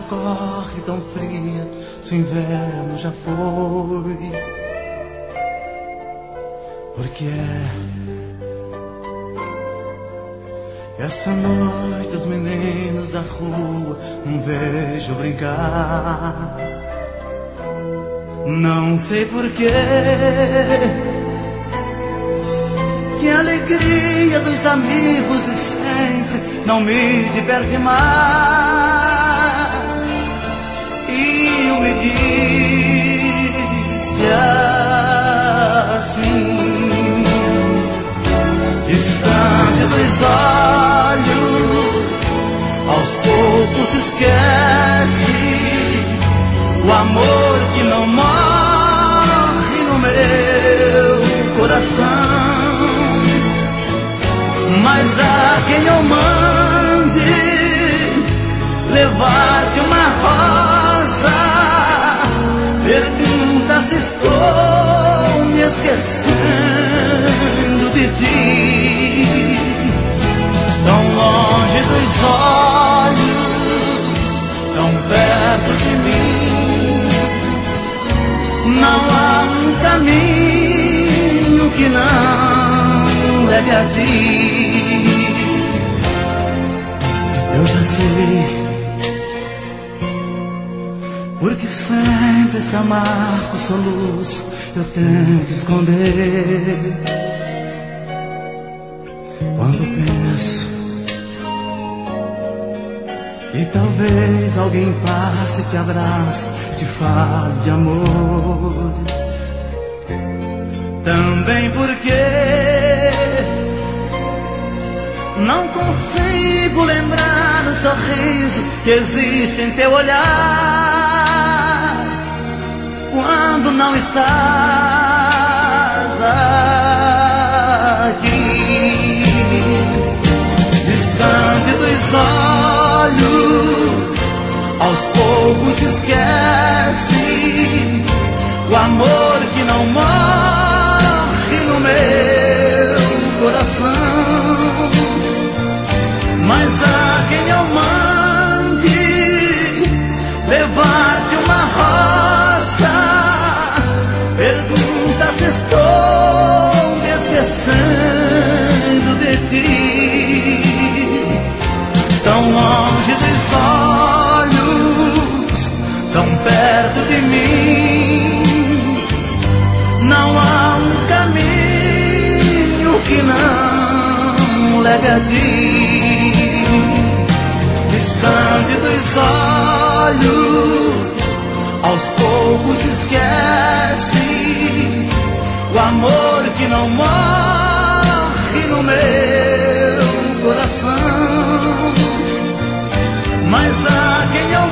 corre tão fria, se o inverno já foi. Porque essa noite os meninos da rua não vejo brincar. Não sei porquê, que a alegria dos amigos de sempre não me diverte mais. E eu me disse assim, distante dos olhos, aos poucos esquece o amor que não morre no meu coração. Mas a quem eu mande levar-te uma rosa, pergunta se estou me esquecendo de ti. Tão longe dos olhos, tão perto de mim, não há um caminho que não leve a ti. Eu já sei, porque sempre esse amargo soluço eu tento esconder. Quando penso que talvez alguém passe, te abrace, te fale de amor. Também porque não consigo lembrar o sorriso que existe em teu olhar quando não estás aqui. Distante dos olhos, aos poucos esquece o amor que não morre no meu coração. Mas a quem eu mande levar-te uma rosa, pergunta se estou me esquecendo de ti. Tão longe dos olhos, tão perto de mim, não há um caminho que não leve a ti. Distante dos olhos, aos poucos esquece o amor que não morre no meu coração. Mas a quem eu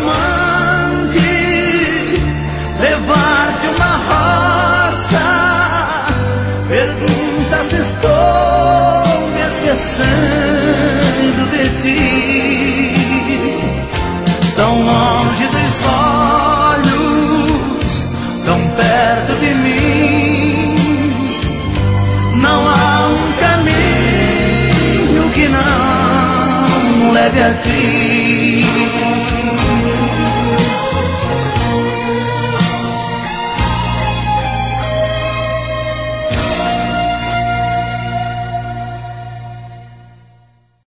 mande levar-te uma rosa, pergunta se estou me esquecendo de ti. Tão longe dos olhos, tão perto de mim, não há um caminho que não leve a ti.